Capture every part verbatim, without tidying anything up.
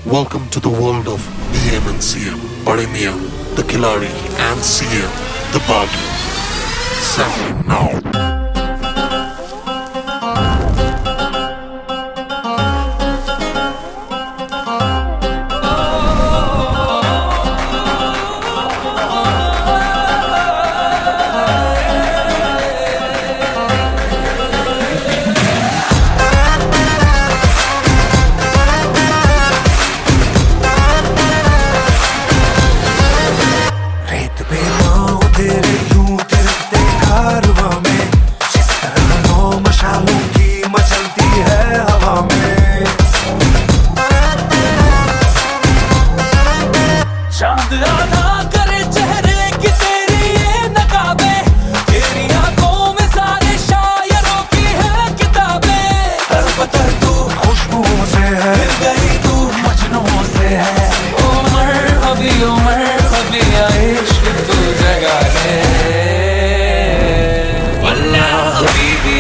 Welcome to the world of B M and C M. Bade Miyan, the Khiladi, and C M, the Baghi. Sampling now. चांद आधा करे चेहरे की तेरी ये नकाबे, तेरी आंखों में सारे शायरों की है किताबें। तरबतर तू खुशबुओं से है, फिर गई तू मजनुओं से है। उमर अभी उमर अभी इश्क तू जगा है वल्ला हबीबी।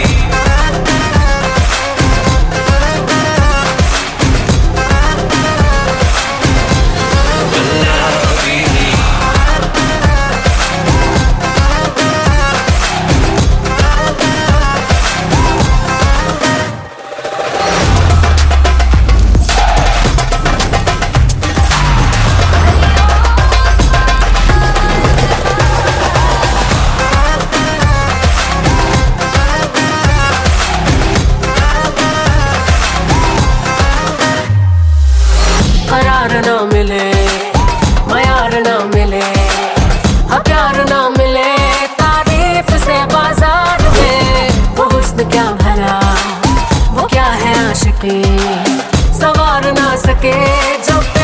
करार ना मिले, मयार ना मिले, हाँ प्यार ना मिले, तारीफ से बाजार में। वो हुस्न क्या भला, वो क्या है आशिकी, सवार ना सके जब